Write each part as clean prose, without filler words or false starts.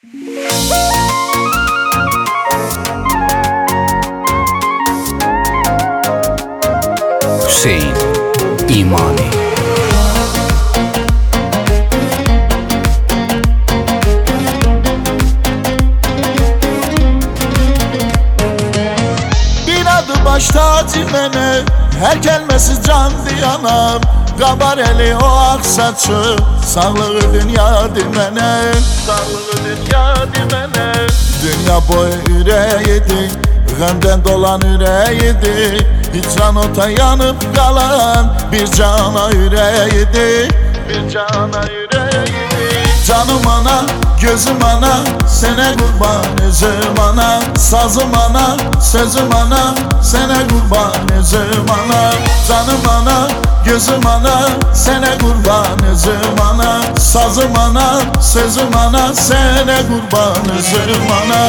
Hüseyin İmani. Bir adı baş tacı mene, her gelmesi can diyanam. Kabareli o ak saçı, sağlığı dünya dimene. Sağlığı dünya dimene. Dünya boyu yüreğiydi, gamden dolan yüreğiydi. Hicran ota yanıp kalan bir cana yüreğiydi. Bir cana yüreğiydi. Canım ana, gözüm ana, sene kurban özüm ana. Sazım ana, sözüm ana, sene kurban özüm ana. Canım ana, gözüm ana, sene kurban özüm ana. Sazım ana, sözüm ana, sene kurban özüm ana.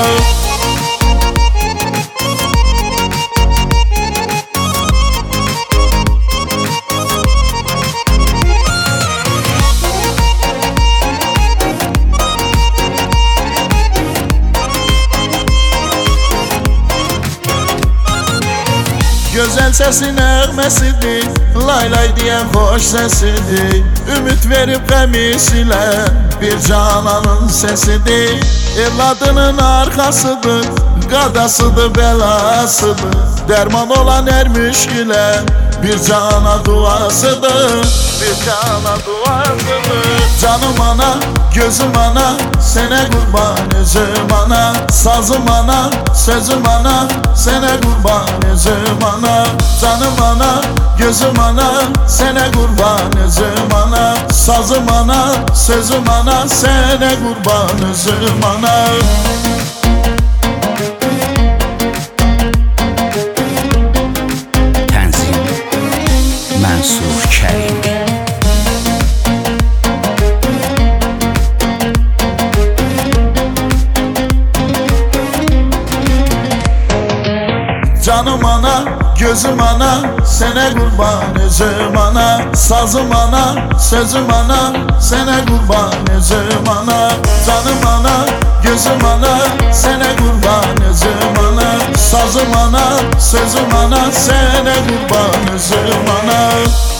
Güzel sesin ermesidir, lay lay diyen hoş sesidir. Ümit verip gemisiyle bir cananın sesidir. Evladının arkasıdır, gadasıdır, belasıdır. Derman olan er müşkile bir cana duasıdır. Bir cana duasıdır. Canım ana, gözüm ana, sene kurban özüm ana. Sazım ana, sözüm ana, sene kurban özüm ana. Canım ana, gözüm ana, sene kurban özüm ana. Sazım ana, sözüm ana, sene kurban özüm ana. Tənzim Mənsur Kərimi. Canım ana, gözüm ana, sene kurban özüm ana. Sazım ana, sözüm ana, sene kurban özüm ana. Canım ana, gözüm ana, sene kurban özüm ana. Sazım ana, sözüm ana, sene kurban özüm ana.